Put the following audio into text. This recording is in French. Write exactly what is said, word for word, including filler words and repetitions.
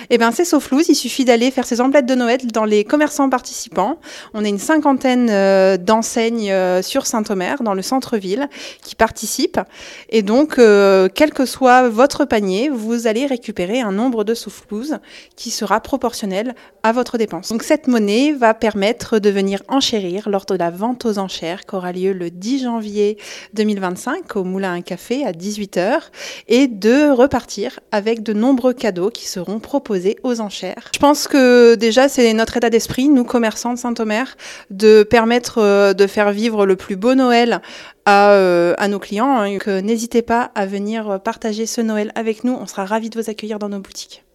Eh bien, c'est Soflouz. Il suffit d'aller faire ses emplettes de Noël dans les commerçants participants. On a une cinquantaine euh, d'enseignes euh, sur Saint-Omer, dans le centre-ville, qui participent. Et donc, euh, quel que soit votre panier, vous allez récupérer un nombre de Soflouz qui sera proportionnel à votre dépense. Donc, cette monnaie va permettre de venir enchérir lors de la vente aux enchères qui aura lieu le dix janvier deux mille vingt-cinq au Moulin à Café à dix-huit heures et de repartir avec de nombreux cadeaux qui seront proposés aux enchères. Je pense que déjà c'est notre état d'esprit, nous commerçants de Saint-Omer, de permettre euh, de faire vivre le plus beau Noël à, euh, à nos clients. Hein. Donc, euh, n'hésitez pas à venir partager ce Noël avec nous, on sera ravis de vous accueillir dans nos boutiques.